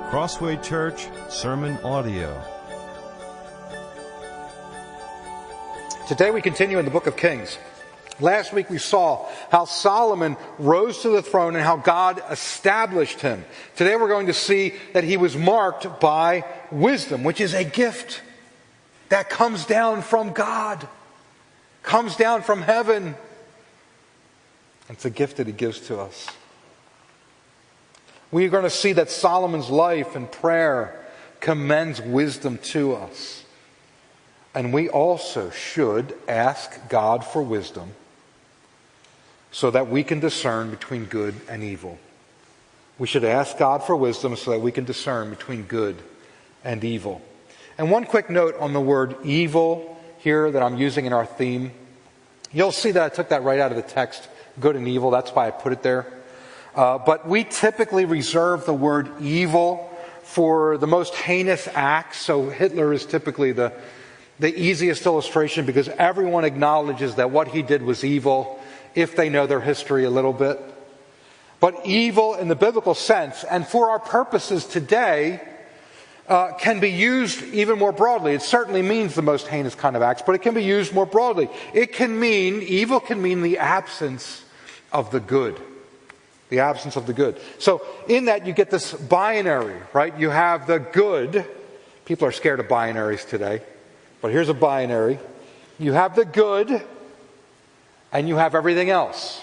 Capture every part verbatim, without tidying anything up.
Crossway Church Sermon Audio. Today we continue in the book of Kings. Last week we saw how Solomon rose to the throne and how God established him. Today we're going to see that he was marked by wisdom, which is a gift that comes down from God, comes down from heaven. It's a gift that he gives to us. We are going to see that Solomon's life and prayer commends wisdom to us. And we also should ask God for wisdom so that we can discern between good and evil. We should ask God for wisdom so that we can discern between good and evil. And one quick note on the word evil here that I'm using in our theme. You'll see that I took that right out of the text, good and evil. That's why I put it there. Uh, but we typically reserve the word evil for the most heinous acts. So Hitler is typically the, the easiest illustration because everyone acknowledges that what he did was evil if they know their history a little bit. But evil in the biblical sense, and for our purposes today, uh, can be used even more broadly. It certainly means the most heinous kind of acts, but it can be used more broadly. It can mean, evil can mean the absence of the good. The absence of the good. So in that you get this binary, right? You have the good. People are scared of binaries today. But here's a binary. You have the good and you have everything else.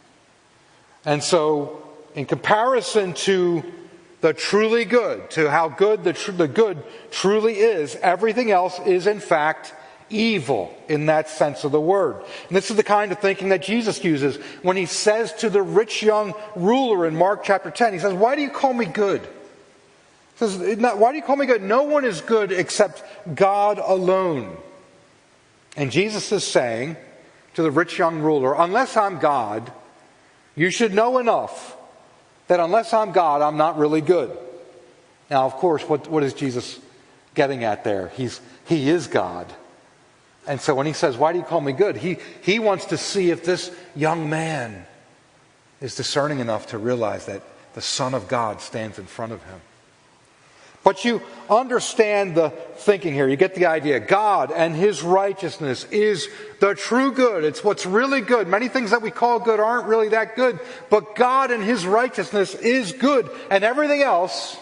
And so in comparison to the truly good, to how good the, tr- the good truly is, everything else is in fact evil in that sense of the word. And this is the kind of thinking that Jesus uses when he says to the rich young ruler in Mark chapter ten, he says, why do you call me good? He says, why do you call me good? No one is good except God alone. And Jesus is saying to the rich young ruler, unless I'm God, you should know enough that unless I'm God, I'm not really good. Now, of course, what, what is Jesus getting at there? He's, he is God. And so when he says, why do you call me good? He, he wants to see if this young man is discerning enough to realize that the Son of God stands in front of him. But you understand the thinking here. You get the idea. God and His righteousness is the true good. It's what's really good. Many things that we call good aren't really that good. But God and His righteousness is good. And everything else,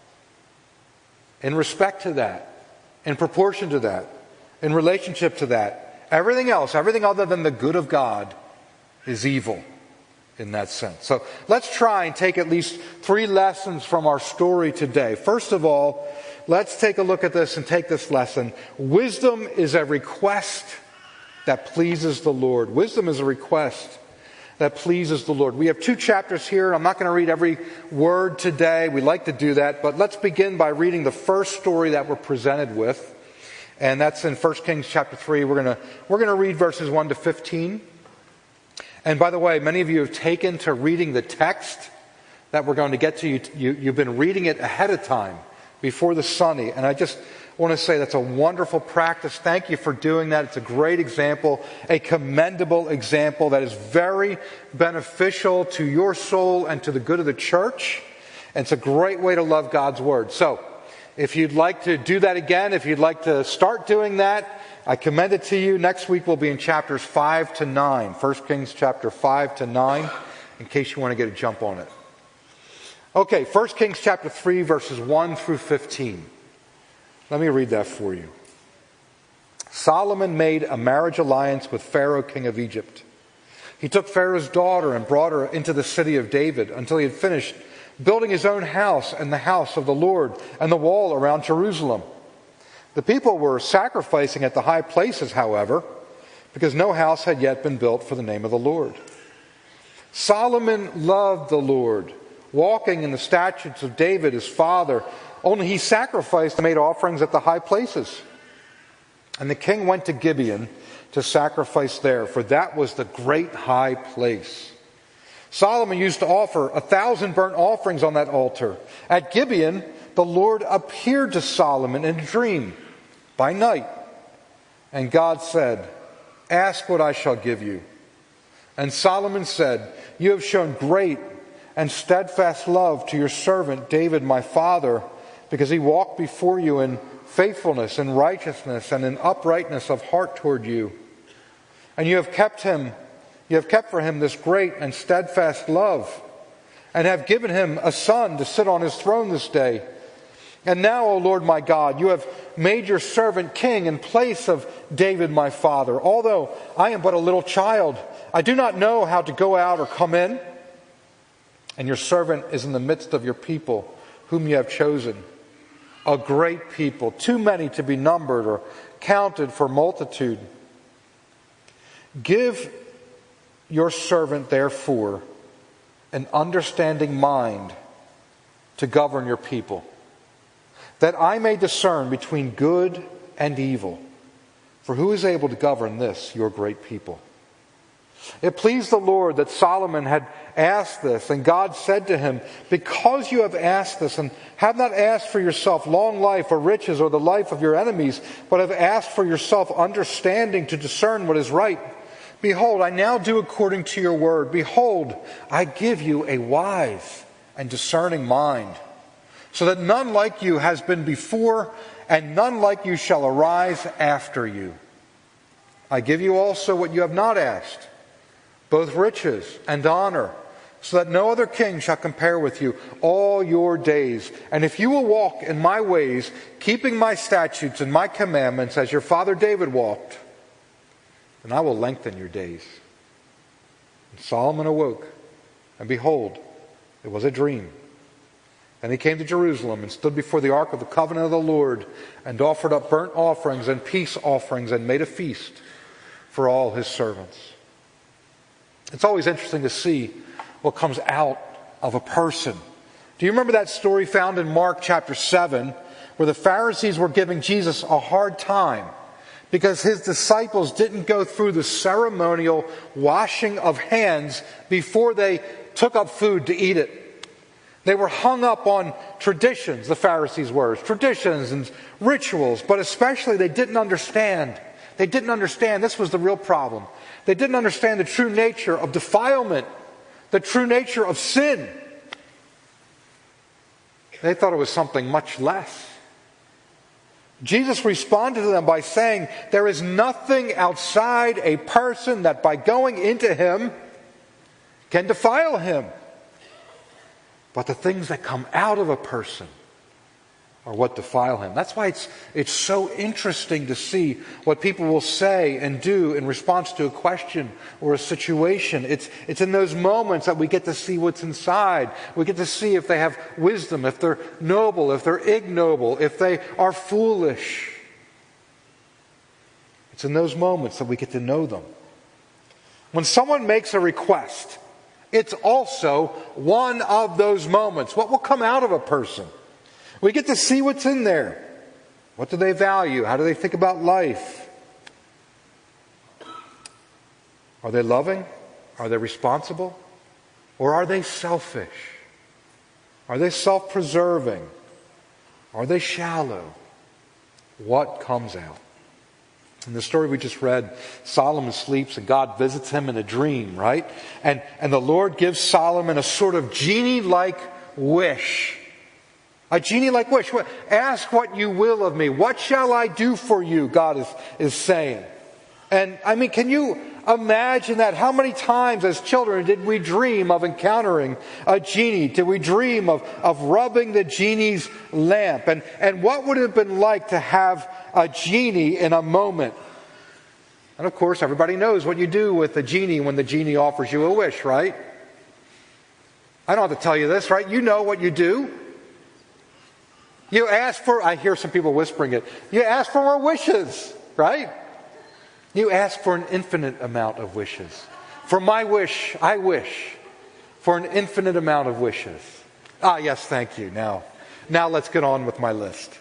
in respect to that, in proportion to that, in relationship to that, everything else, everything other than the good of God is evil in that sense. So let's try and take at least three lessons from our story today. First of all, let's take a look at this and take this lesson. Wisdom is a request that pleases the Lord. Wisdom is a request that pleases the Lord. We have two chapters here. I'm not going to read every word today. We like to do that. But let's begin by reading the first story that we're presented with. And that's in First Kings chapter three. We're going to we're going to read verses one to fifteen. And by the way, many of you have taken to reading the text that we're going to get to. You, you, you've been reading it ahead of time before the Sunday. And I just want to say that's a wonderful practice. Thank you for doing that. It's a great example, a commendable example that is very beneficial to your soul and to the good of the church. And it's a great way to love God's Word. So, if you'd like to do that again, if you'd like to start doing that, I commend it to you. Next week we'll be in chapters five to nine. First Kings chapter five to nine, in case you want to get a jump on it. Okay, First Kings chapter three, verses one through fifteen. Let me read that for you. Solomon made a marriage alliance with Pharaoh, king of Egypt. He took Pharaoh's daughter and brought her into the city of David until he had finished building his own house and the house of the Lord and the wall around Jerusalem. The people were sacrificing at the high places, however, because no house had yet been built for the name of the Lord. Solomon loved the Lord, walking in the statutes of David his father, only he sacrificed and made offerings at the high places. And the king went to Gibeon to sacrifice there, for that was the great high place. Solomon used to offer a thousand burnt offerings on that altar. At Gibeon, the Lord appeared to Solomon in a dream by night. And God said, "Ask what I shall give you." And Solomon said, "You have shown great and steadfast love to your servant David my father, because he walked before you in faithfulness and righteousness and in uprightness of heart toward you. And you have kept him, you have kept for him this great and steadfast love, and have given him a son to sit on his throne this day. And now, O Lord my God, you have made your servant king in place of David my father. Although I am but a little child, I do not know how to go out or come in. And your servant is in the midst of your people, whom you have chosen, a great people, too many to be numbered or counted for multitude. Give your servant, therefore, an understanding mind to govern your people, that I may discern between good and evil. For who is able to govern this, your great people? It pleased the Lord that Solomon had asked this, and God said to him, because you have asked this, and have not asked for yourself long life or riches or the life of your enemies, but have asked for yourself understanding to discern what is right, behold, I now do according to your word. Behold, I give you a wise and discerning mind, so that none like you has been before, and none like you shall arise after you. I give you also what you have not asked, both riches and honor, so that no other king shall compare with you all your days. And if you will walk in my ways, keeping my statutes and my commandments as your father David walked, then I will lengthen your days. And Solomon awoke, and behold, it was a dream. And he came to Jerusalem and stood before the ark of the covenant of the Lord, and offered up burnt offerings and peace offerings, and made a feast for all his servants. It's always interesting to see what comes out of a person. Do you remember that story found in Mark chapter seven, where the Pharisees were giving Jesus a hard time because his disciples didn't go through the ceremonial washing of hands before they took up food to eat it? They were hung up on traditions, the Pharisees were, traditions and rituals, but especially they didn't understand. They didn't understand, this was the real problem. They didn't understand the true nature of defilement, the true nature of sin. They thought it was something much less. Jesus responded to them by saying, there is nothing outside a person that by going into him can defile him. But the things that come out of a person are what defile him. That's why it's it's so interesting to see what people will say and do in response to a question or a situation. It's it's in those moments that we get to see what's inside. We get to see if they have wisdom, if they're noble, if they're ignoble, if they are foolish. It's in those moments that we get to know them. When someone makes a request, it's also one of those moments. What will come out of a person? We get to see what's in there. What do they value? How do they think about life? Are they loving? Are they responsible? Or are they selfish? Are they self-preserving? Are they shallow? What comes out? In the story we just read, Solomon sleeps and God visits him in a dream, right? And, and the Lord gives Solomon a sort of genie-like wish. A genie-like wish. Ask what you will of me. What shall I do for you? God is, is saying. And I mean, can you imagine that? How many times as children did we dream of encountering a genie? Did we dream of, of rubbing the genie's lamp? And, and what would it have been like to have a genie in a moment? And of course, everybody knows what you do with the genie when the genie offers you a wish, right? I don't have to tell you this, right? You know what you do. You ask for, I hear some people whispering it, you ask for more wishes, right? You ask for an infinite amount of wishes. For my wish, I wish for an infinite amount of wishes. Ah, yes, thank you. Now, now let's get on with my list.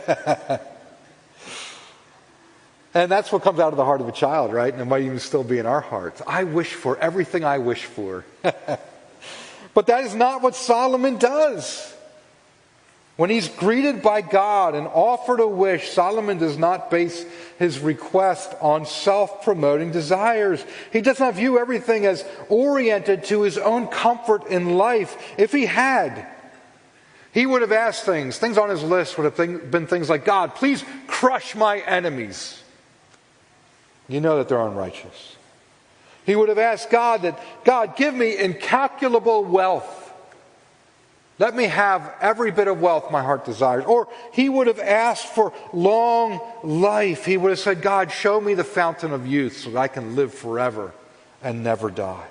And that's what comes out of the heart of a child, right? And it might even still be in our hearts. I wish for everything I wish for. But that is not what Solomon does. When he's greeted by God and offered a wish, Solomon does not base his request on self-promoting desires. He does not view everything as oriented to his own comfort in life. If he had, he would have asked things. Things on his list would have been things like, God, please crush my enemies. You know that they're unrighteous. He would have asked God that, God, give me incalculable wealth. Let me have every bit of wealth my heart desires. Or he would have asked for long life. He would have said, God, show me the fountain of youth so that I can live forever and never die.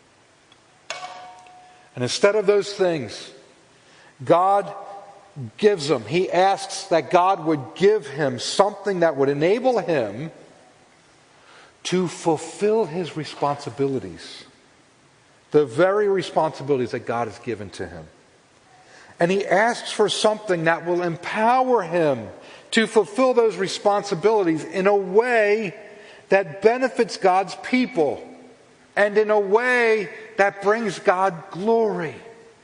And instead of those things, God gives him. He asks that God would give him something that would enable him to fulfill his responsibilities. The very responsibilities that God has given to him. And he asks for something that will empower him to fulfill those responsibilities in a way that benefits God's people and in a way that brings God glory.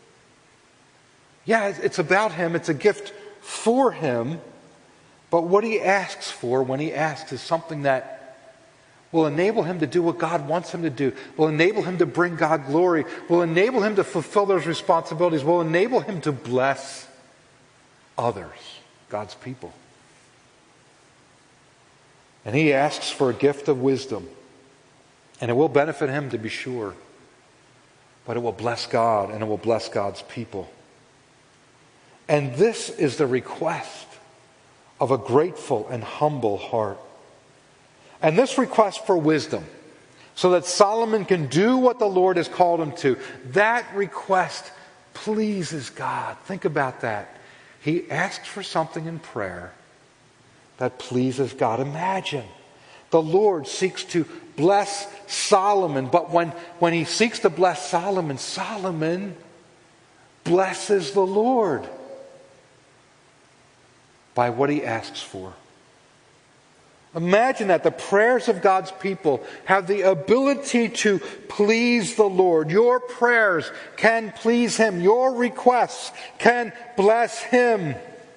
Yeah, it's about him. It's a gift for him. But what he asks for when he asks is something that will enable him to do what God wants him to do, will enable him to bring God glory, will enable him to fulfill those responsibilities, will enable him to bless others, God's people. And he asks for a gift of wisdom. And it will benefit him, to be sure. But it will bless God and it will bless God's people. And this is the request of a grateful and humble heart. And this request for wisdom, so that Solomon can do what the Lord has called him to, that request pleases God. Think about that. He asks for something in prayer that pleases God. Imagine, the Lord seeks to bless Solomon, but when, when he seeks to bless Solomon, Solomon blesses the Lord by what he asks for. Imagine that the prayers of God's people have the ability to please the Lord. Your prayers can please him. Your requests can bless him.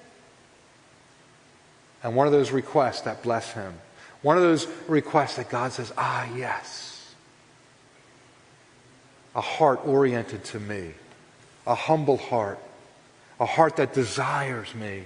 And one of those requests that bless him, one of those requests that God says, ah, yes, a heart oriented to me, a humble heart, a heart that desires me,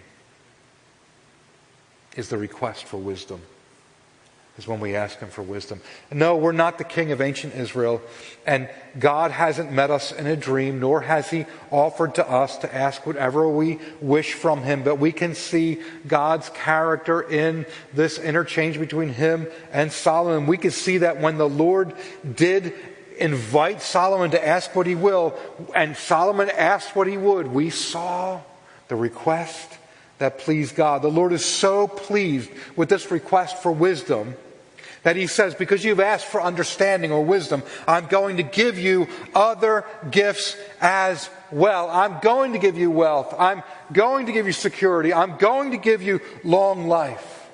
is the request for wisdom. Is when we ask him for wisdom. No, we're not the king of ancient Israel, and God hasn't met us in a dream, nor has he offered to us to ask whatever we wish from him, but we can see God's character in this interchange between him and Solomon. We can see that when the Lord did invite Solomon to ask what he will, and Solomon asked what he would, we saw the request that pleased God. The Lord is so pleased with this request for wisdom that he says, because you've asked for understanding or wisdom, I'm going to give you other gifts as well. I'm going to give you wealth. I'm going to give you security. I'm going to give you long life.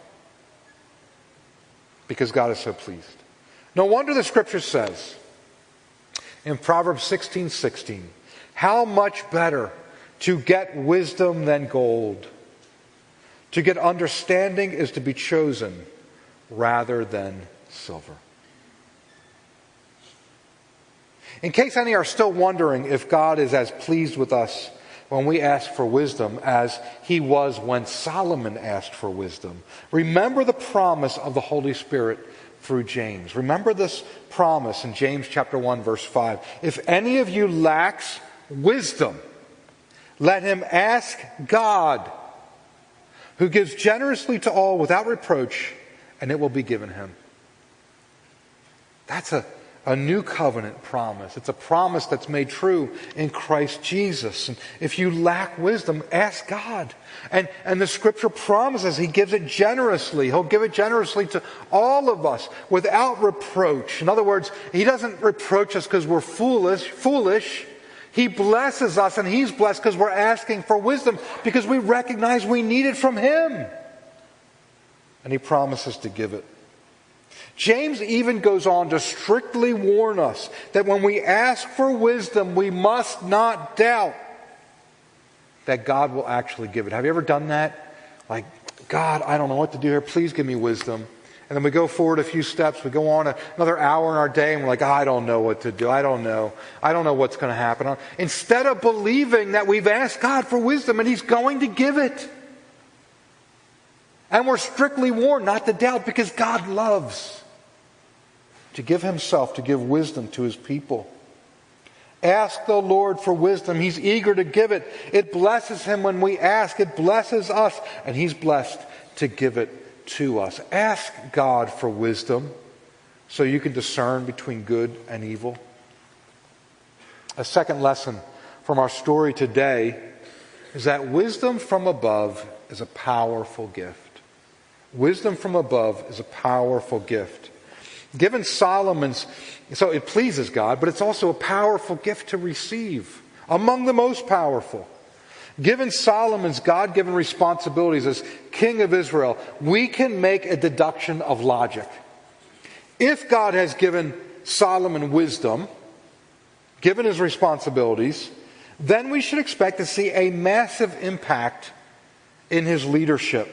Because God is so pleased. No wonder the scripture says in Proverbs sixteen sixteen, how much better to get wisdom than gold. To get understanding is to be chosen rather than silver. In case any are still wondering if God is as pleased with us when we ask for wisdom as he was when Solomon asked for wisdom, remember the promise of the Holy Spirit through James. Remember this promise in James chapter one verse five. If any of you lacks wisdom, let him ask God, who gives generously to all without reproach, and it will be given him. That's a, a new covenant promise. It's a promise that's made true in Christ Jesus. And if you lack wisdom, ask God. And, and the scripture promises he gives it generously. He'll give it generously to all of us without reproach. In other words, he doesn't reproach us because we're foolish, foolish. He blesses us, and he's blessed because we're asking for wisdom, because we recognize we need it from him. And he promises to give it. James even goes on to strictly warn us that when we ask for wisdom, we must not doubt. that God will actually give it. Have you ever done that? Like, God, I don't know what to do here. Please give me wisdom. And then we go forward a few steps. We go on a, another hour in our day and we're like, I don't know what to do. I don't know. I don't know what's going to happen. Instead of believing that we've asked God for wisdom and He's going to give it. And we're strictly warned not to doubt because God loves to give Himself, to give wisdom to His people. Ask the Lord for wisdom. He's eager to give it. It blesses Him when we ask. It blesses us. And He's blessed to give it to us. Ask God for wisdom so you can discern between good and evil. A second lesson from our story today is that wisdom from above is a powerful gift. Wisdom from above is a powerful gift. Given Solomon's, so it pleases God, but it's also a powerful gift to receive, among the most powerful. Given Solomon's God-given responsibilities as king of Israel, we can make a deduction of logic. If God has given Solomon wisdom, given his responsibilities, then we should expect to see a massive impact in his leadership.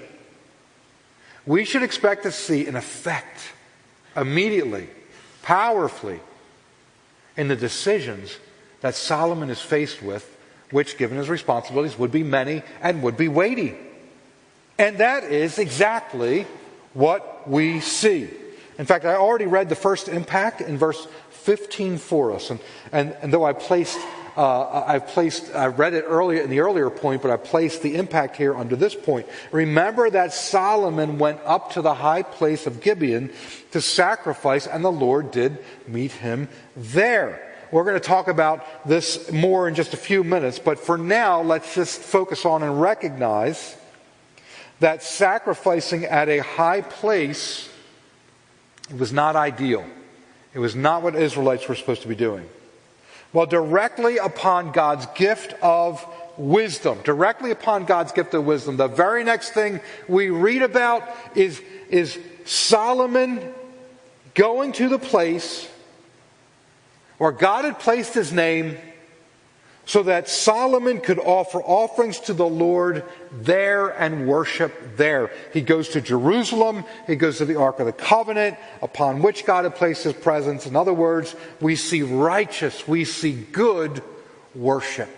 We should expect to see an effect immediately, powerfully, in the decisions that Solomon is faced with, which, given his responsibilities, would be many and would be weighty. And that is exactly what we see. In fact, I already read the first impact in verse fifteen for us. And, and, and though I placed, uh, I've placed, I read it earlier in the earlier point, but I placed the impact here under this point. Remember that Solomon went up to the high place of Gibeon to sacrifice, and the Lord did meet him there. We're going to talk about this more in just a few minutes, but for now, let's just focus on and recognize that sacrificing at a high place was not ideal. It was not what Israelites were supposed to be doing. Well, directly upon God's gift of wisdom, directly upon God's gift of wisdom, the very next thing we read about is, is Solomon going to the place where God had placed His name so that Solomon could offer offerings to the Lord there and worship there. He goes to Jerusalem. He goes to the Ark of the Covenant upon which God had placed His presence. In other words, we see righteous, we see good worship.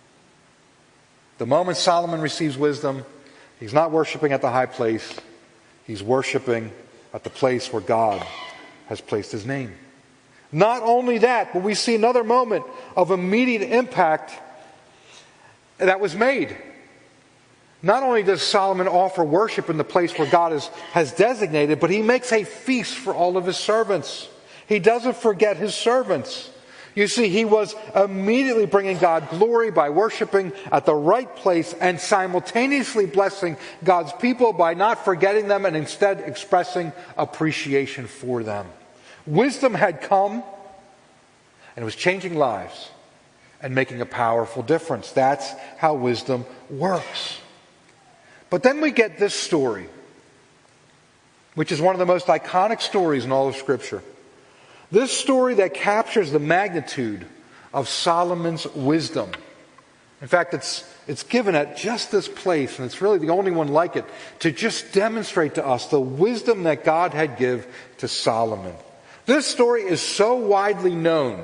The moment Solomon receives wisdom, he's not worshiping at the high place. He's worshiping at the place where God has placed His name. Not only that, but we see another moment of immediate impact that was made. Not only does Solomon offer worship in the place where God is, has designated, but he makes a feast for all of his servants. He doesn't forget his servants. You see, he was immediately bringing God glory by worshiping at the right place and simultaneously blessing God's people by not forgetting them and instead expressing appreciation for them. Wisdom had come, and it was changing lives and making a powerful difference. That's how wisdom works. But then we get this story, which is one of the most iconic stories in all of Scripture. This story that captures the magnitude of Solomon's wisdom. In fact, it's, it's given at just this place, and it's really the only one like it, to just demonstrate to us the wisdom that God had given to Solomon. This story is so widely known,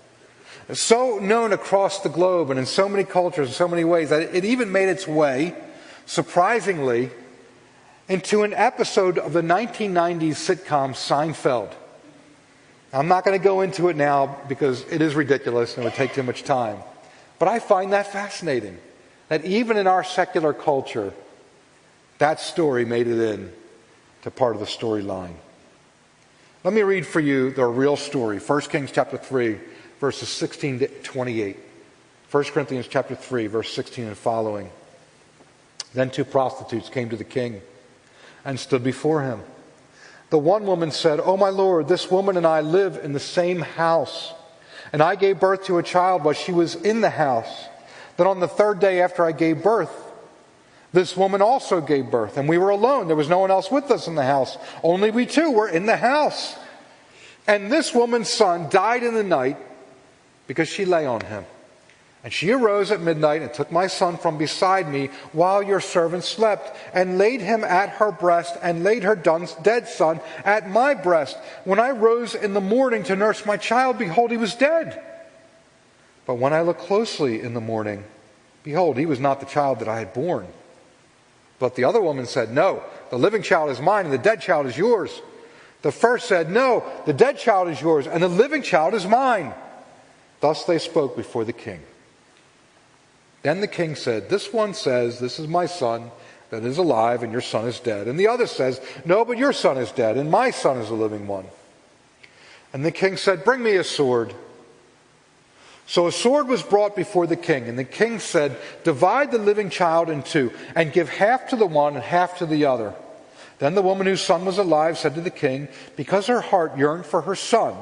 so known across the globe and in so many cultures, in so many ways, that it even made its way, surprisingly, into an episode of the nineteen nineties sitcom Seinfeld. I'm not going to go into it now because it is ridiculous and it would take too much time. But I find that fascinating, that even in our secular culture, that story made it in to part of the storyline. Let me read for you the real story. First Kings chapter three, verses sixteen to twenty-eight. First Corinthians chapter three, verse sixteen and following. Then two prostitutes came to the king and stood before him. The one woman said, "O my lord, this woman and I live in the same house, and I gave birth to a child while she was in the house. Then on the third day after I gave birth, this woman also gave birth, and we were alone. There was no one else with us in the house. Only we two were in the house. And this woman's son died in the night because she lay on him. And she arose at midnight and took my son from beside me while your servant slept, and laid him at her breast, and laid her dead son at my breast. When I rose in the morning to nurse my child, behold, he was dead. But when I looked closely in the morning, behold, he was not the child that I had borne. But the other woman said, no, the living child is mine, and the dead child is yours. The first said, no, the dead child is yours, and the living child is mine. Thus they spoke before the king. Then the king said, this one says, this is my son that is alive, and your son is dead. And the other says, no, but your son is dead, and my son is a living one. And the king said, bring me a sword. So a sword was brought before the king, and the king said, divide the living child in two, and give half to the one and half to the other. Then the woman whose son was alive said to the king, because her heart yearned for her son,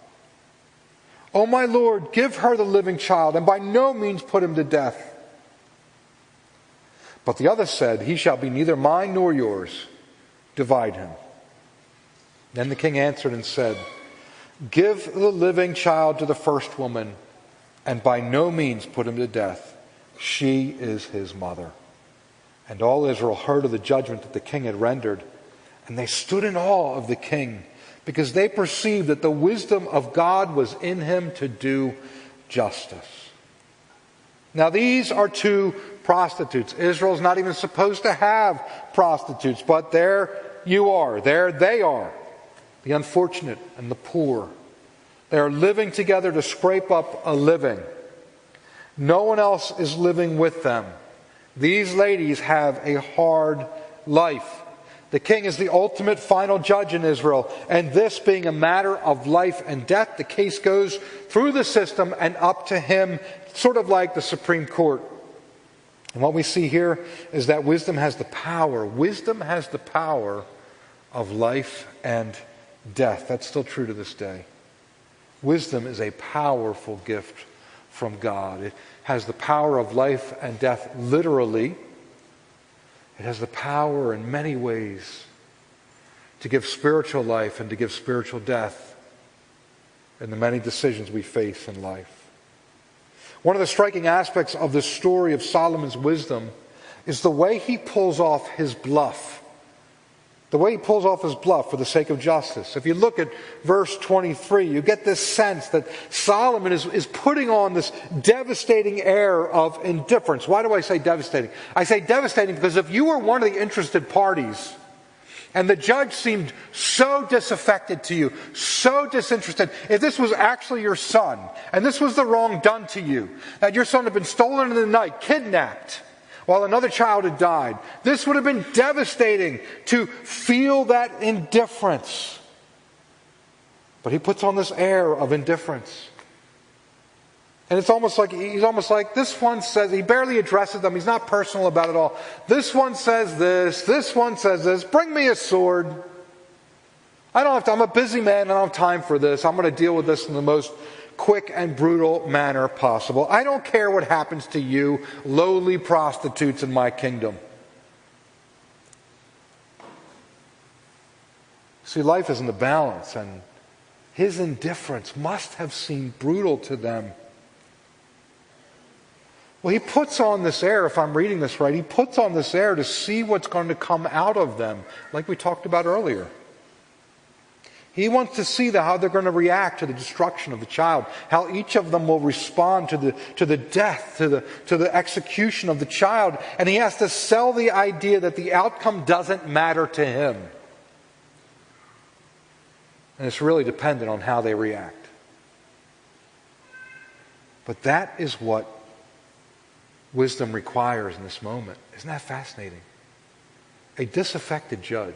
O my lord, give her the living child, and by no means put him to death. But the other said, he shall be neither mine nor yours. Divide him. Then the king answered and said, give the living child to the first woman, and by no means put him to death. She is his mother. And all Israel heard of the judgment that the king had rendered, and they stood in awe of the king, because they perceived that the wisdom of God was in him to do justice. Now these are two prostitutes. Israel's not even supposed to have prostitutes, but there you are. There they are. The unfortunate and the poor. They are living together to scrape up a living. No one else is living with them. These ladies have a hard life. The king is the ultimate final judge in Israel, and this being a matter of life and death, the case goes through the system and up to him, sort of like the Supreme Court. And what we see here is that wisdom has the power. Wisdom has the power of life and death. That's still true to this day. Wisdom is a powerful gift from God. It has the power of life and death literally. It has the power in many ways to give spiritual life and to give spiritual death in the many decisions we face in life. One of the striking aspects of the story of Solomon's wisdom is the way he pulls off his bluff. The way he pulls off his bluff for the sake of justice. If you look at verse twenty-three, you get this sense that Solomon is, is putting on this devastating air of indifference. Why do I say devastating? I say devastating because if you were one of the interested parties, and the judge seemed so disaffected to you, so disinterested, if this was actually your son, and this was the wrong done to you, that your son had been stolen in the night, kidnapped, while another child had died, this would have been devastating to feel that indifference. But he puts on this air of indifference. And it's almost like, he's almost like, this one says, he barely addresses them, he's not personal about it all. This one says this, this one says this, bring me a sword. I don't have to, I'm a busy man, and I don't have time for this. I'm going to deal with this in the most quick and brutal manner possible. I don't care what happens to you, lowly prostitutes in my kingdom. See, life is in the balance, and his indifference must have seemed brutal to them. Well, he puts on this air, if I'm reading this right, he puts on this air to see what's going to come out of them, like we talked about earlier. He wants to see the, how they're going to react to the destruction of the child, how each of them will respond to the, to the death, to the, to the execution of the child. And he has to sell the idea that the outcome doesn't matter to him. And it's really dependent on how they react. But that is what wisdom requires in this moment. Isn't that fascinating? A disaffected judge.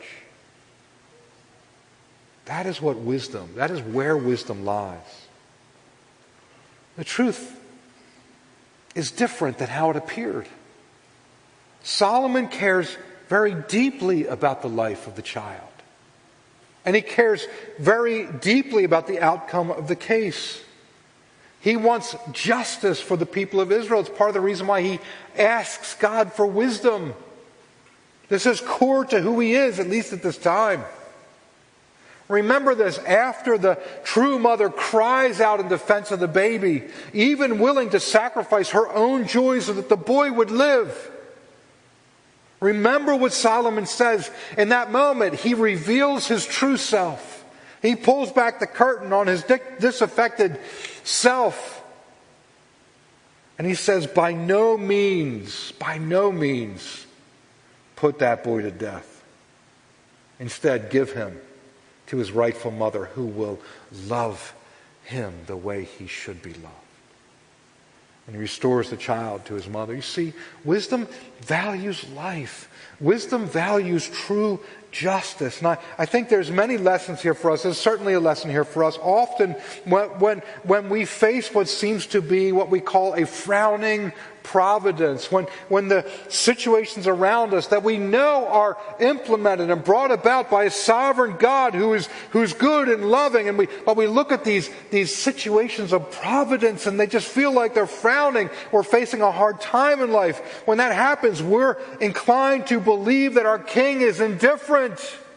That is what wisdom, that is where wisdom lies. The truth is different than how it appeared. Solomon cares very deeply about the life of the child. And he cares very deeply about the outcome of the case. He wants justice for the people of Israel. It's part of the reason why he asks God for wisdom. This is core to who he is, at least at this time. Remember this, after the true mother cries out in defense of the baby, even willing to sacrifice her own joy so that the boy would live. Remember what Solomon says. In that moment, he reveals his true self. He pulls back the curtain on his disaffected self. And he says, by no means, by no means, put that boy to death. Instead, give him to his rightful mother, who will love him the way he should be loved. And he restores the child to his mother. You see, wisdom values life. Wisdom values true justice. And I, I think there's many lessons here for us. There's certainly a lesson here for us. Often when, when, when we face what seems to be what we call a frowning providence, when, when the situations around us that we know are implemented and brought about by a sovereign God who is, who's good and loving, and we, but we look at these, these situations of providence and they just feel like they're frowning, we're facing a hard time in life. When that happens, we're inclined to believe that our King is indifferent.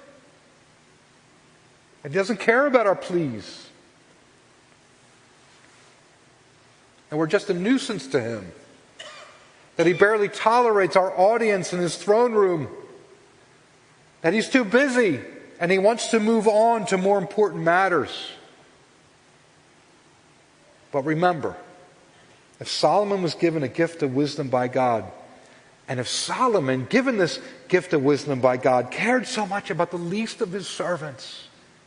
And He doesn't care about our pleas. And we're just a nuisance to Him. That He barely tolerates our audience in His throne room. That He's too busy and He wants to move on to more important matters. But remember, if Solomon was given a gift of wisdom by God, and if Solomon, given this gift of wisdom by God, cared so much about the least of his servants,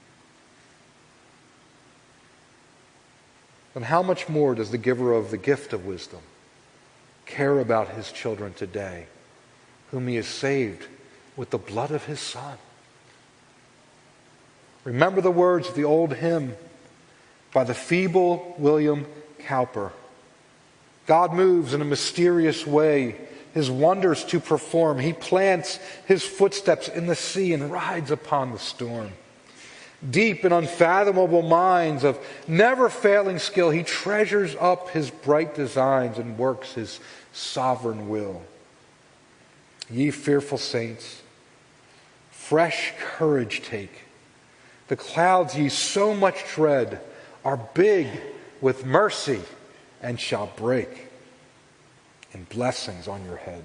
then how much more does the giver of the gift of wisdom care about his children today, whom he has saved with the blood of his Son? Remember the words of the old hymn by the feeble William Cowper. God moves in a mysterious way, His wonders to perform. He plants His footsteps in the sea and rides upon the storm. Deep in unfathomable minds of never-failing skill, He treasures up His bright designs and works His sovereign will. Ye fearful saints, fresh courage take. The clouds ye so much dread are big with mercy and shall break in blessings on your head.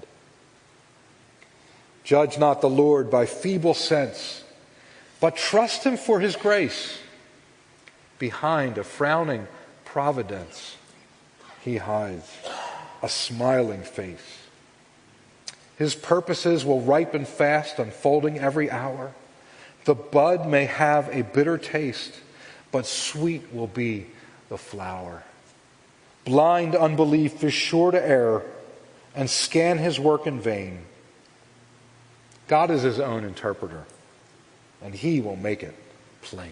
Judge not the Lord by feeble sense, but trust Him for His grace. Behind a frowning providence, He hides a smiling face. His purposes will ripen fast, unfolding every hour. The bud may have a bitter taste, but sweet will be the flower. Blind unbelief is sure to err and scan His work in vain. God is His own interpreter, and He will make it plain.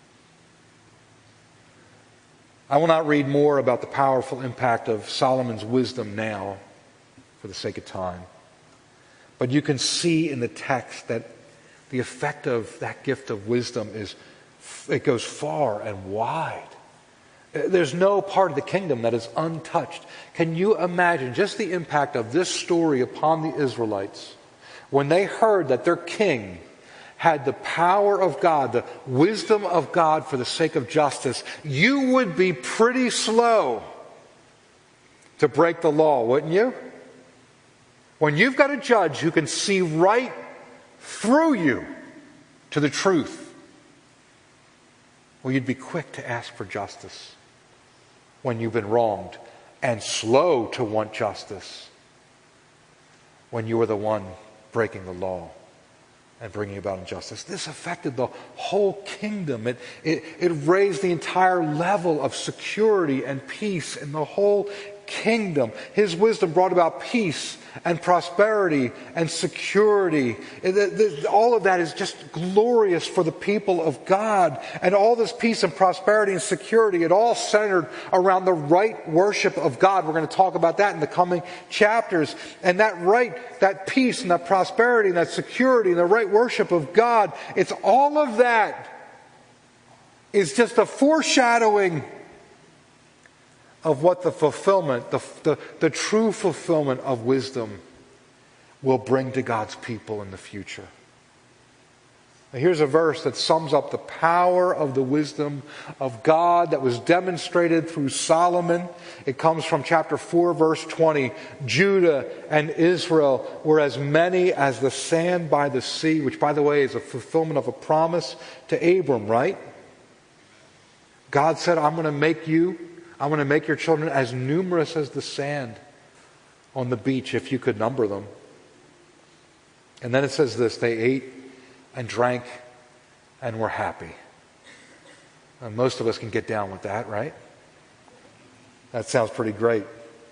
I will not read more about the powerful impact of Solomon's wisdom now, for the sake of time. But you can see in the text that the effect of that gift of wisdom is, it goes far and wide. There's no part of the kingdom that is untouched. Can you imagine just the impact of this story upon the Israelites when they heard that their king had the power of God, the wisdom of God for the sake of justice? You would be pretty slow to break the law, wouldn't you? When you've got a judge who can see right through you to the truth, well, you'd be quick to ask for justice when you've been wronged, and slow to want justice when you were the one breaking the law and bringing about injustice. This affected the whole kingdom. It, it, it raised the entire level of security and peace in the whole kingdom. His wisdom brought about peace and prosperity and security. All of that is just glorious for the people of God. And all this peace and prosperity and security, it all centered around the right worship of God. We're going to talk about that in the coming chapters. And that right, that peace and that prosperity and that security and the right worship of God, it's all of that is just a foreshadowing of what the fulfillment, the, the, the true fulfillment of wisdom will bring to God's people in the future. Now, here's a verse that sums up the power of the wisdom of God that was demonstrated through Solomon. It comes from chapter four, verse twenty. Judah and Israel were as many as the sand by the sea, which, by the way, is a fulfillment of a promise to Abram, right? God said, I'm going to make you, I'm going to make your children as numerous as the sand on the beach, if you could number them. And then it says this, they ate and drank and were happy. And most of us can get down with that, right? That sounds pretty great.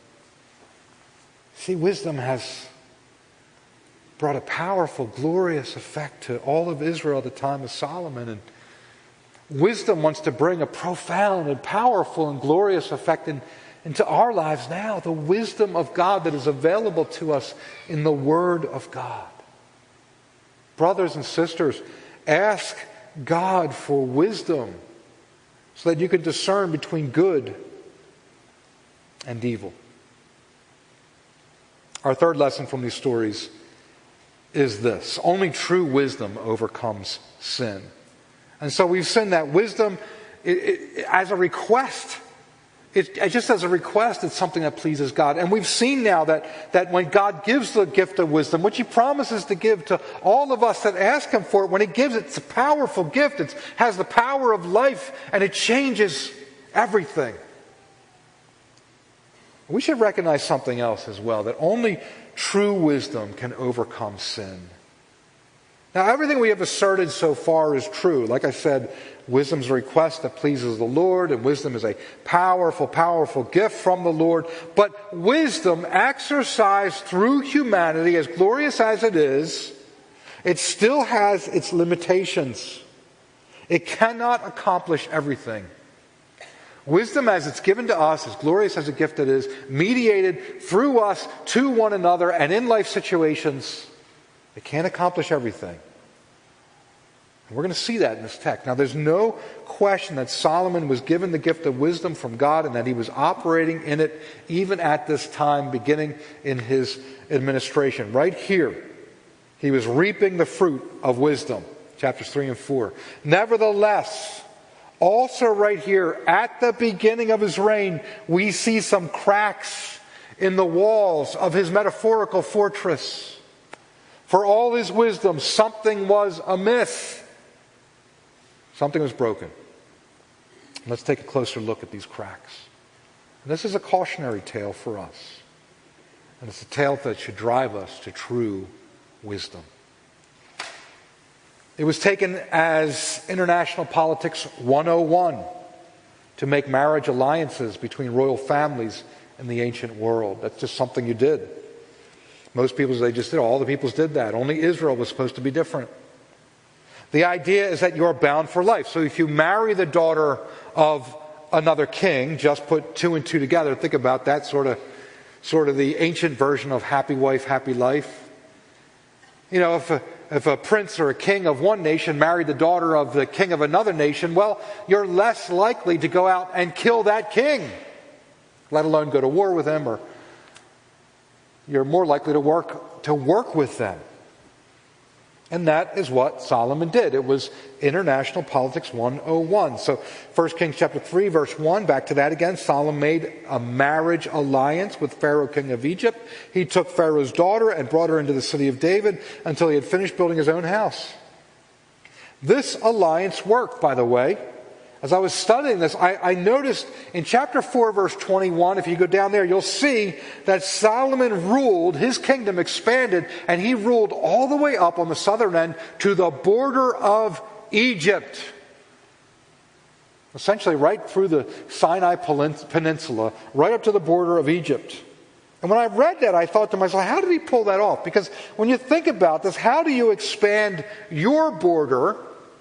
See, wisdom has brought a powerful, glorious effect to all of Israel at the time of Solomon. And wisdom wants to bring a profound and powerful and glorious effect in, into our lives now. The wisdom of God that is available to us in the Word of God. Brothers and sisters, ask God for wisdom so that you can discern between good and evil. Our third lesson from these stories is this: only true wisdom overcomes sin. And so we've seen that wisdom, it, it, as a request, it, it just as a request, it's something that pleases God. And we've seen now that, that when God gives the gift of wisdom, which He promises to give to all of us that ask Him for it, when He gives it, it's a powerful gift. It has the power of life, and it changes everything. We should recognize something else as well, that only true wisdom can overcome sin. Now, everything we have asserted so far is true. Like I said, wisdom's a request that pleases the Lord, and wisdom is a powerful, powerful gift from the Lord. But wisdom exercised through humanity, as glorious as it is, it still has its limitations. It cannot accomplish everything. Wisdom, as it's given to us, as glorious as a gift it is, mediated through us to one another and in life situations, it can't accomplish everything. And we're going to see that in this text. Now, there's no question that Solomon was given the gift of wisdom from God and that he was operating in it even at this time, beginning in his administration. Right here, he was reaping the fruit of wisdom, chapters three and four. Nevertheless, also right here, at the beginning of his reign, we see some cracks in the walls of his metaphorical fortress. For all his wisdom, something was amiss. Something was broken. Let's take a closer look at these cracks. And this is a cautionary tale for us. And it's a tale that should drive us to true wisdom. It was taken as International Politics one oh one to make marriage alliances between royal families in the ancient world. That's just something you did. Most peoples, they just did. All the peoples did that. Only Israel was supposed to be different. The idea is that you're bound for life. So if you marry the daughter of another king, just put two and two together. Think about that, sort of, sort of the ancient version of happy wife, happy life. You know, if a, if a prince or a king of one nation married the daughter of the king of another nation, well, you're less likely to go out and kill that king, let alone go to war with him, or you're more likely to work to work with them. And that is what Solomon did. It was International Politics one oh one. So First Kings chapter three, verse one, back to that again. Solomon made a marriage alliance with Pharaoh, king of Egypt. He took Pharaoh's daughter and brought her into the city of David until he had finished building his own house. This alliance worked, by the way. As I was studying this, I, I noticed in chapter four, verse twenty-one, if you go down there, you'll see that Solomon ruled, his kingdom expanded, and he ruled all the way up on the southern end to the border of Egypt. Essentially right through the Sinai Peninsula, right up to the border of Egypt. And when I read that, I thought to myself, how did he pull that off? Because when you think about this, how do you expand your border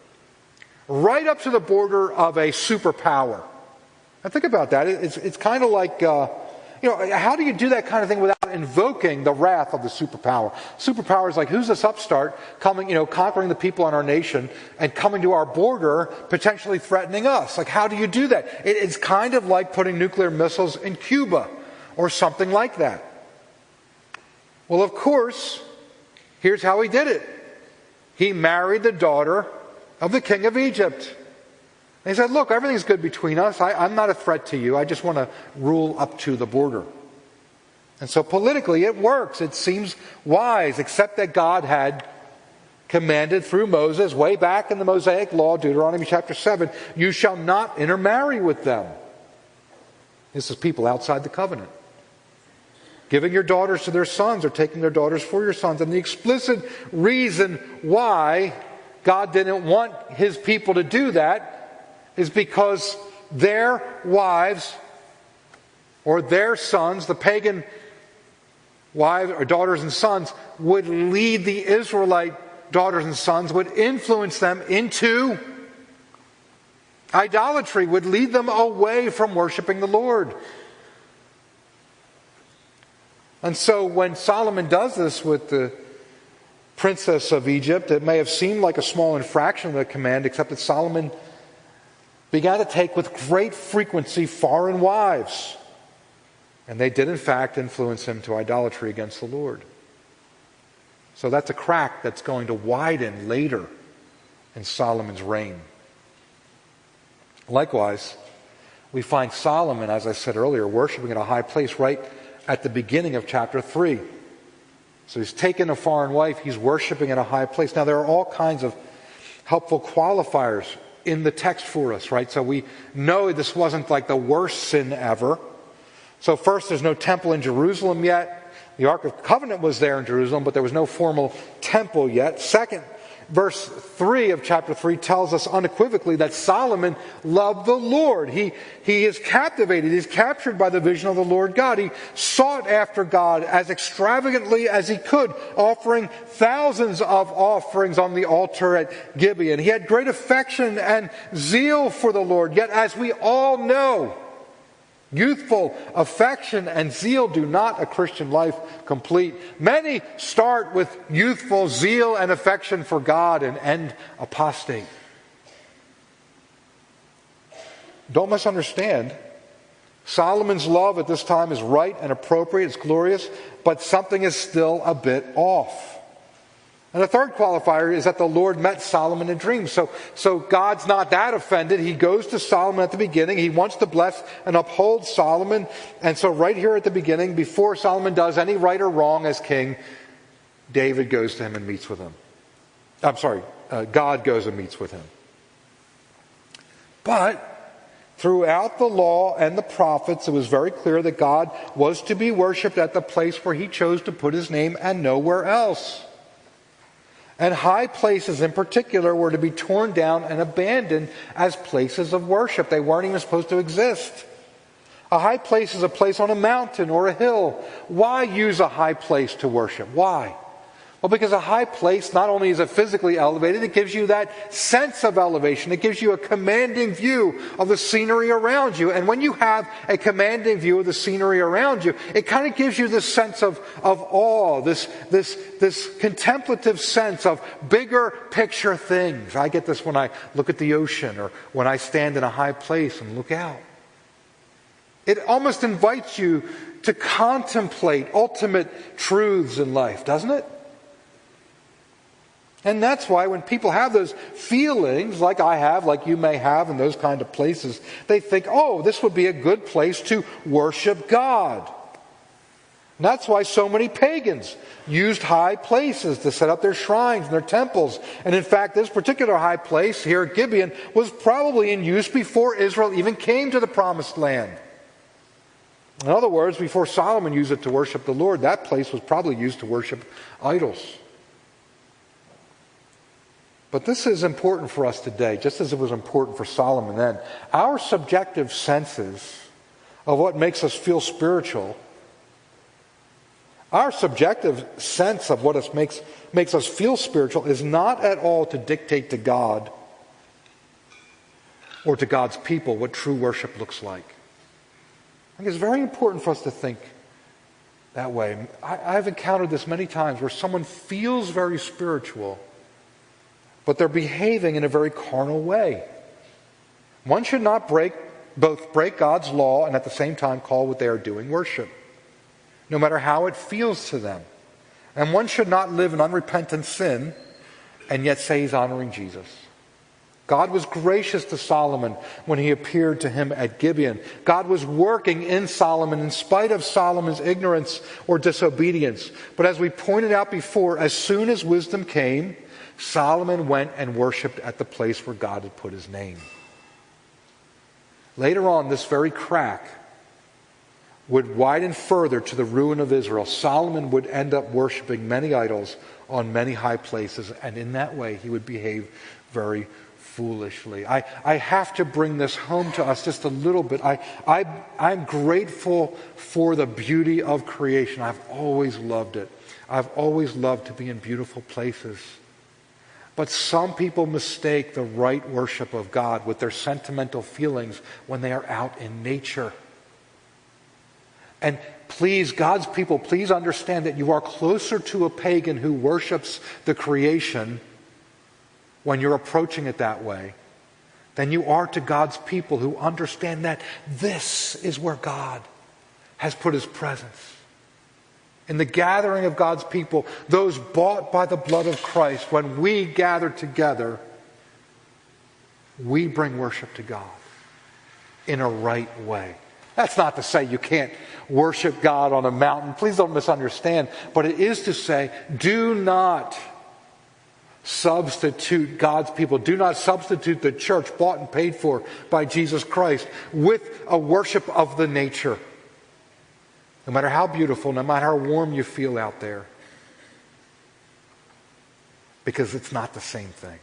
right up to the border of a superpower? And think about that. It's, it's kind of like, uh, you know, how do you do that kind of thing without invoking the wrath of the superpower? Superpower is like, who's this upstart coming, you know, conquering the people in our nation and coming to our border, potentially threatening us? Like, how do you do that? It, it's kind of like putting nuclear missiles in Cuba or something like that. Well, of course, here's how he did it. he married the daughter of the king of Egypt. And he said, look, everything's good between us. I, I'm not a threat to you. I just want to rule up to the border. And so politically it works. It seems wise, except that God had commanded through Moses, way back in the Mosaic Law, Deuteronomy chapter seven, you shall not intermarry with them. This is people outside the covenant. Giving your daughters to their sons or taking their daughters for your sons. And the explicit reason why God didn't want his people to do that is because their wives or their sons, the pagan wives or daughters and sons, would lead the Israelite daughters and sons, would influence them into idolatry, would lead them away from worshiping the Lord. And so when Solomon does this with the princess of Egypt, it may have seemed like a small infraction of the command, except that Solomon began to take with great frequency foreign wives. And they did in fact influence him to idolatry against the Lord. So that's a crack that's going to widen later in Solomon's reign. Likewise, we find Solomon, as I said earlier, worshiping in a high place right at the beginning of chapter three. So he's taken a foreign wife, he's worshiping in a high place. Now there are all kinds of helpful qualifiers in the text for us, right? So we know this wasn't like the worst sin ever. So first, there's no temple in Jerusalem yet. The Ark of the Covenant was there in Jerusalem, but there was no formal temple yet. Second, verse three of chapter three tells us unequivocally that Solomon loved the Lord. He, he is captivated, he's captured by the vision of the Lord God. He sought after God as extravagantly as he could, offering thousands of offerings on the altar at Gibeon. He had great affection and zeal for the Lord. Yet, as we all know, youthful affection and zeal do not a Christian life complete. Many start with youthful zeal and affection for God and end apostate. Don't misunderstand. Solomon's love at this time is right and appropriate, it's glorious, but something is still a bit off. And the third qualifier is that the Lord met Solomon in dreams. So, so God's not that offended. He goes to Solomon at the beginning. He wants to bless and uphold Solomon. And so right here at the beginning, before Solomon does any right or wrong as king, David goes to him and meets with him. I'm sorry, uh, God goes and meets with him. But throughout the law and the prophets, it was very clear that God was to be worshipped at the place where he chose to put his name and nowhere else. And high places in particular were to be torn down and abandoned as places of worship. They weren't even supposed to exist. A high place is a place on a mountain or a hill. Why use a high place to worship? Why? Well, because a high place, not only is it physically elevated, it gives you that sense of elevation. It gives you a commanding view of the scenery around you. And when you have a commanding view of the scenery around you, it kind of gives you this sense of, of awe, this, this, this contemplative sense of bigger picture things. I get this when I look at the ocean or when I stand in a high place and look out. It almost invites you to contemplate ultimate truths in life, doesn't it? And that's why when people have those feelings, like I have, like you may have in those kind of places, they think, oh, this would be a good place to worship God. And that's why so many pagans used high places to set up their shrines and their temples. And in fact, this particular high place here at Gibeon was probably in use before Israel even came to the Promised Land. In other words, before Solomon used it to worship the Lord, that place was probably used to worship idols. But this is important for us today, just as it was important for Solomon then. Our subjective senses of what makes us feel spiritual, our subjective sense of what us makes, makes us feel spiritual is not at all to dictate to God or to God's people what true worship looks like. I think it's very important for us to think that way. I, I've encountered this many times where someone feels very spiritual, but they're behaving in a very carnal way. One should not break both break God's law and at the same time call what they are doing worship, no matter how it feels to them. And one should not live in unrepentant sin and yet say he's honoring Jesus. God was gracious to Solomon when he appeared to him at Gibeon. God was working in Solomon in spite of Solomon's ignorance or disobedience. But as we pointed out before, as soon as wisdom came, Solomon went and worshipped at the place where God had put his name. Later on, this very crack would widen further to the ruin of Israel. Solomon would end up worshiping many idols on many high places, and in that way he would behave very foolishly. I, I have to bring this home to us just a little bit. I, I, I'm grateful for the beauty of creation. I've always loved it. I've always loved to be in beautiful places. But some people mistake the right worship of God with their sentimental feelings when they are out in nature. And please, God's people, please understand that you are closer to a pagan who worships the creation when you're approaching it that way than you are to God's people who understand that this is where God has put his presence. In the gathering of God's people, those bought by the blood of Christ, when we gather together, we bring worship to God in a right way. That's not to say you can't worship God on a mountain. Please don't misunderstand. But it is to say, do not substitute God's people. Do not substitute the church bought and paid for by Jesus Christ with a worship of the nature. No matter how beautiful, no matter how warm you feel out there. Because it's not the same thing.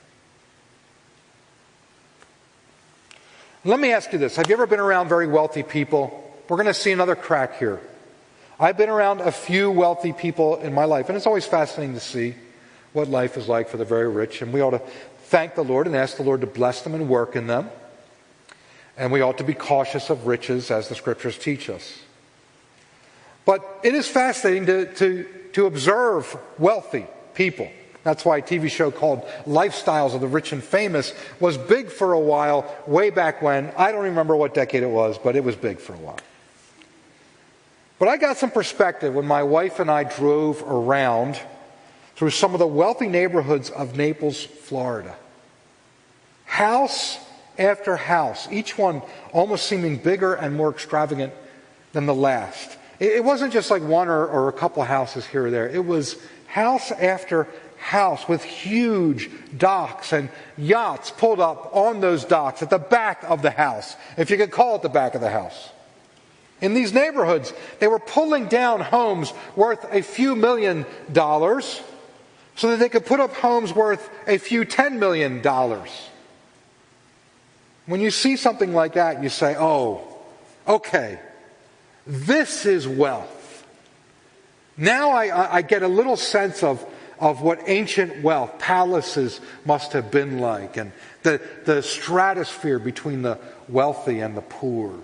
Let me ask you this. Have you ever been around very wealthy people? We're going to see another crack here. I've been around a few wealthy people in my life, and it's always fascinating to see what life is like for the very rich. And we ought to thank the Lord and ask the Lord to bless them and work in them. And we ought to be cautious of riches as the Scriptures teach us. But it is fascinating to, to, to observe wealthy people. That's why a T V show called Lifestyles of the Rich and Famous was big for a while, way back when. I don't remember what decade it was, but it was big for a while. But I got some perspective when my wife and I drove around through some of the wealthy neighborhoods of Naples, Florida. House after house, each one almost seeming bigger and more extravagant than the last. It wasn't just like one or, or a couple houses here or there. It was house after house with huge docks and yachts pulled up on those docks at the back of the house, if you could call it the back of the house. In these neighborhoods, they were pulling down homes worth a few million dollars so that they could put up homes worth a few ten million dollars. When you see something like that, you say, oh, okay, this is wealth. Now I, I get a little sense of, of what ancient wealth, palaces must have been like, and the, the stratosphere between the wealthy and the poor.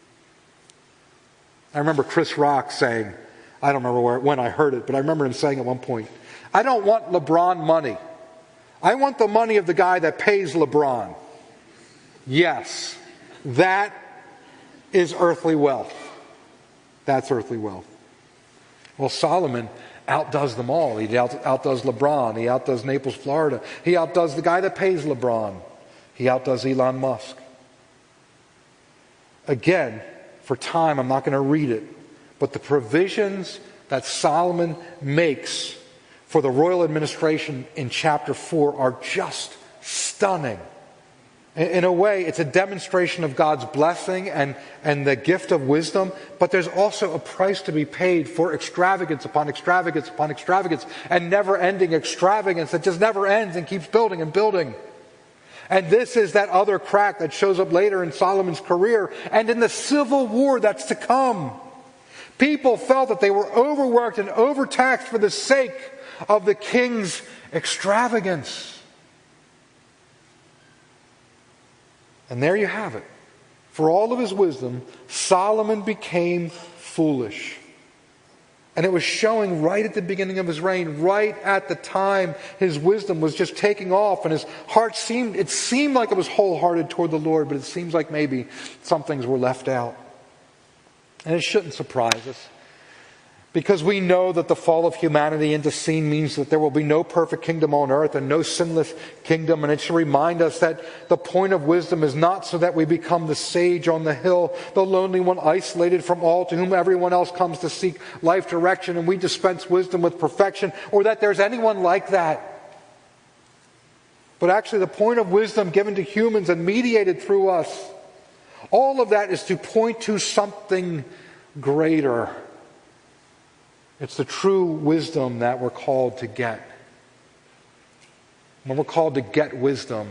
I remember Chris Rock saying, I don't remember where, when I heard it, but I remember him saying at one point, I don't want LeBron money. I want the money of the guy that pays LeBron. Yes, that is earthly wealth. That's earthly wealth. Well, Solomon outdoes them all. He out, outdoes LeBron. He outdoes Naples, Florida. He outdoes the guy that pays LeBron. He outdoes Elon Musk. Again, for time, I'm not going to read it, but the provisions that Solomon makes for the royal administration in chapter four are just stunning. In a way, it's a demonstration of God's blessing and, and the gift of wisdom, but there's also a price to be paid for extravagance upon extravagance upon extravagance and never-ending extravagance that just never ends and keeps building and building. And this is that other crack that shows up later in Solomon's career and in the civil war that's to come. People felt that they were overworked and overtaxed for the sake of the king's extravagance. And there you have it. For all of his wisdom, Solomon became foolish. And it was showing right at the beginning of his reign, right at the time his wisdom was just taking off, and his heart seemed, it seemed like it was wholehearted toward the Lord, but it seems like maybe some things were left out. And it shouldn't surprise us. Because we know that the fall of humanity into sin means that there will be no perfect kingdom on earth and no sinless kingdom. And it should remind us that the point of wisdom is not so that we become the sage on the hill, the lonely one isolated from all, to whom everyone else comes to seek life direction, and we dispense wisdom with perfection, or that there's anyone like that. But actually the point of wisdom given to humans and mediated through us, all of that is to point to something greater. It's the true wisdom that we're called to get. When we're called to get wisdom,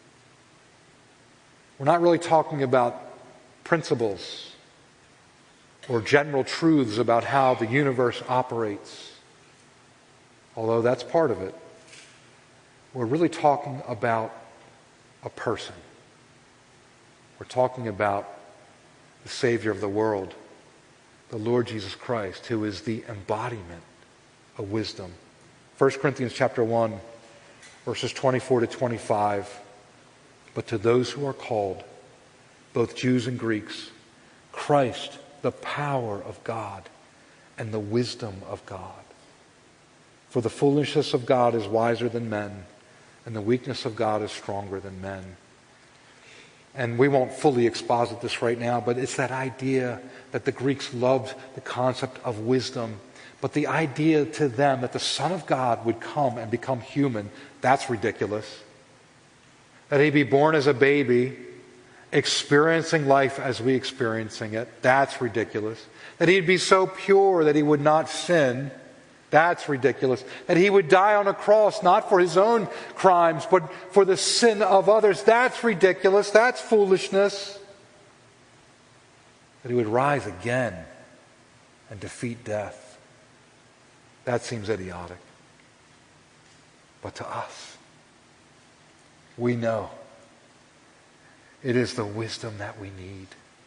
we're not really talking about principles or general truths about how the universe operates, although that's part of it. We're really talking about a person. We're talking about the Savior of the world, the Lord Jesus Christ, who is the embodiment of wisdom. First Corinthians chapter one, verses twenty-four to twenty-five. But to those who are called, both Jews and Greeks, Christ, the power of God and the wisdom of God. For the foolishness of God is wiser than men, and the weakness of God is stronger than men. And we won't fully exposit this right now, but it's that idea that the Greeks loved the concept of wisdom. But the idea to them that the Son of God would come and become human, that's ridiculous. That he'd be born as a baby, experiencing life as we experiencing it, that's ridiculous. That he'd be so pure that he would not sin, that's ridiculous. That he would die on a cross, not for his own crimes, but for the sin of others. That's ridiculous. That's foolishness. That he would rise again and defeat death. That seems idiotic. But to us, we know it is the wisdom that we need.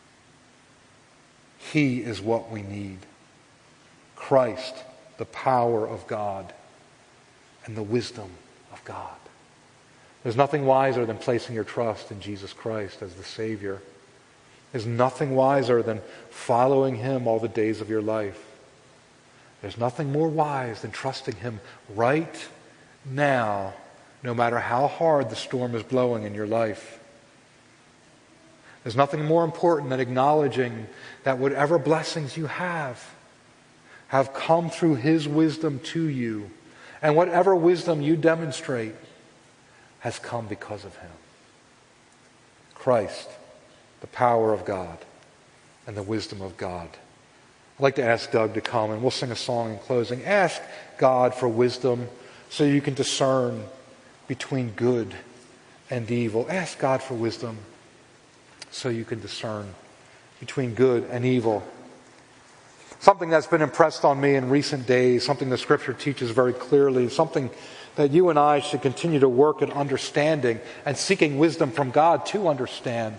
He is what we need. Christ, the power of God and the wisdom of God. There's nothing wiser than placing your trust in Jesus Christ as the Savior. There's nothing wiser than following Him all the days of your life. There's nothing more wise than trusting Him right now, no matter how hard the storm is blowing in your life. There's nothing more important than acknowledging that whatever blessings you have have come through His wisdom to you. And whatever wisdom you demonstrate has come because of Him. Christ, the power of God and the wisdom of God. I'd like to ask Doug to come and we'll sing a song in closing. Ask God for wisdom so you can discern between good and evil. Ask God for wisdom so you can discern between good and evil. Something that's been impressed on me in recent days, something the Scripture teaches very clearly, something that you and I should continue to work at understanding and seeking wisdom from God to understand,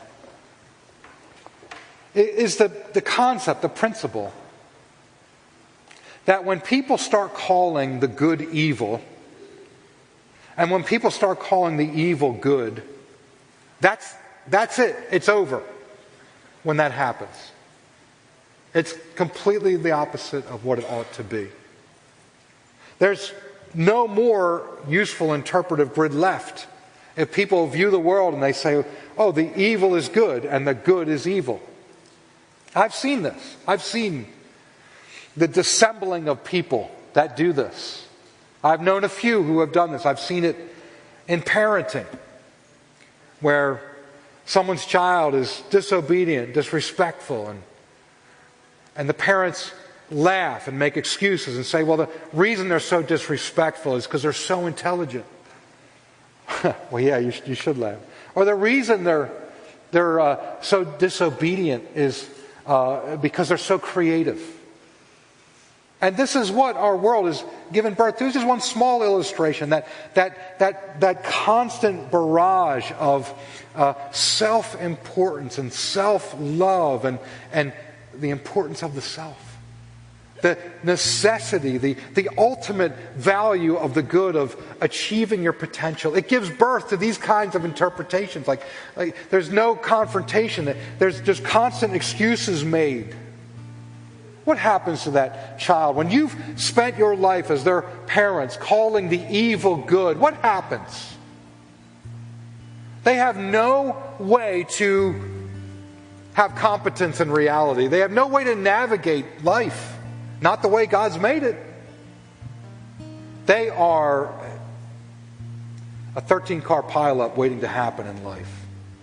is the, the concept, the principle, that when people start calling the good evil, and when people start calling the evil good, that's, that's it. It's over when that happens. It's completely the opposite of what it ought to be. There's no more useful interpretive grid left. If people view the world and they say, oh, the evil is good and the good is evil. I've seen this. I've seen the dissembling of people that do this. I've known a few who have done this. I've seen it in parenting, where someone's child is disobedient, disrespectful, and And the parents laugh and make excuses and say, well, the reason they're so disrespectful is because they're so intelligent. Well, yeah, you, sh- you should laugh. Or the reason they're, they're uh, so disobedient is uh, because they're so creative. And this is what our world is given birth to. This is one small illustration, that that that that constant barrage of uh, self-importance and self-love and and the importance of the self. The necessity, the, the ultimate value of the good, of achieving your potential. It gives birth to these kinds of interpretations. Like, like there's no confrontation. There's just constant excuses made. What happens to that child when you've spent your life as their parents calling the evil good? What happens? They have no way to have competence in reality. They have no way to navigate life. Not the way God's made it. They are a thirteen-car pileup waiting to happen in life.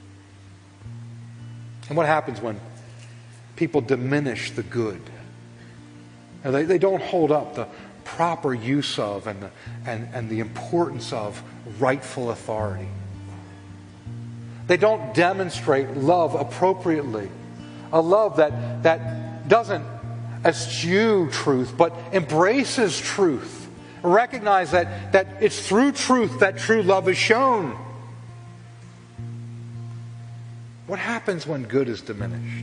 And what happens when people diminish the good? And they, they don't hold up the proper use of and the, and, and the importance of rightful authority. They don't demonstrate love appropriately. A love that, that doesn't eschew truth, but embraces truth. Recognize that, that it's through truth that true love is shown. What happens when good is diminished?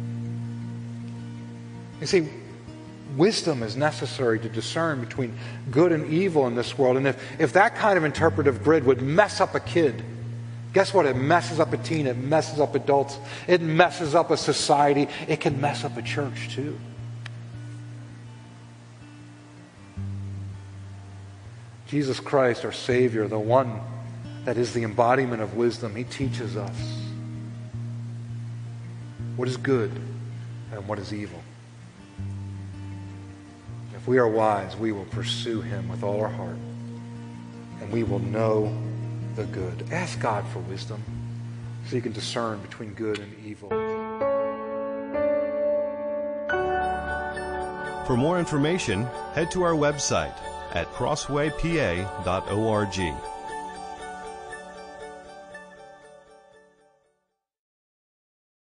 You see, wisdom is necessary to discern between good and evil in this world. And if, if that kind of interpretive grid would mess up a kid, guess what? It messes up a teen. It messes up adults. It messes up a society. It can mess up a church too. Jesus Christ, our Savior, the one that is the embodiment of wisdom, He teaches us what is good and what is evil. If we are wise, we will pursue Him with all our heart, and we will know the good. Ask God for wisdom so you can discern between good and evil. For more information, head to our website at crossway p a dot org.